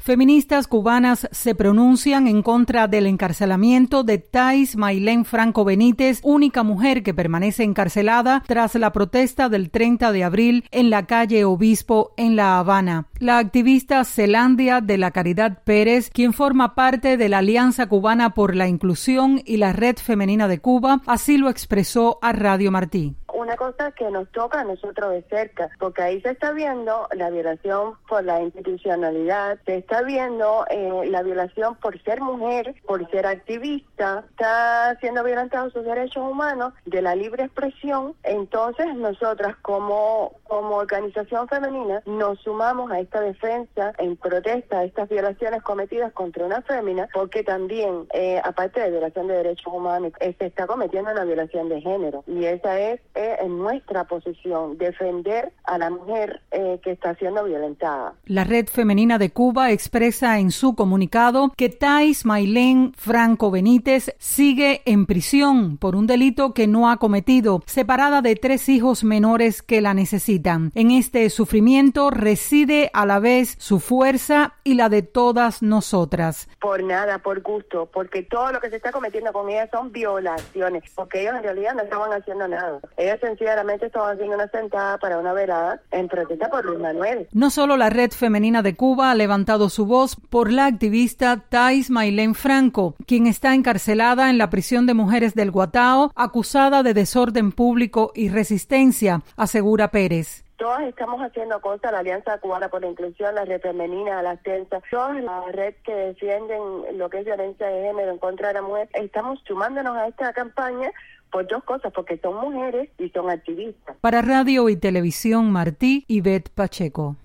Feministas cubanas se pronuncian en contra del encarcelamiento de Thais Maylén Franco Benítez, única mujer que permanece encarcelada tras la protesta del 30 de abril en la calle Obispo en La Habana. La activista Zelandia de la Caridad Pérez, quien forma parte de la Alianza Cubana por la Inclusión y la Red Femenina de Cuba, así lo expresó a Radio Martí. Una cosa que nos toca a nosotros de cerca, porque ahí se está viendo la violación por la institucionalidad, se está viendo la violación por ser mujer, por ser activista, está siendo violentados sus derechos humanos de la libre expresión. Entonces nosotras como organización femenina nos sumamos a esta defensa en protesta a estas violaciones cometidas contra una fémina, porque también, aparte de violación de derechos humanos, se está cometiendo una violación de género, y esa es en nuestra posición, defender a la mujer que está siendo violentada. La Red Femenina de Cuba expresa en su comunicado que Thais Maylén Franco Benítez sigue en prisión por un delito que no ha cometido, separada de 3 hijos menores que la necesitan. En este sufrimiento reside a la vez su fuerza y la de todas nosotras. Por nada, por gusto, porque todo lo que se está cometiendo con ellas son violaciones, porque ellos en realidad no estaban haciendo nada. Ellos sencillamente estaban haciendo una sentada para una velada en protesta por Luis Manuel. No solo la Red Femenina de Cuba ha levantado su voz por la activista Thais Maylén Franco, quien está encarcelada en la prisión de mujeres del Guatao, acusada de desorden público y resistencia, asegura Pérez. Todas estamos haciendo cosas, la Alianza Cubana por la Inclusión, la Red Femenina, la Tensa, todas las redes que defienden lo que es violencia de género en contra de la mujer, estamos sumándonos a esta campaña por 2 cosas, porque son mujeres y son activistas. Para Radio y Televisión Martí, Ivette Pacheco.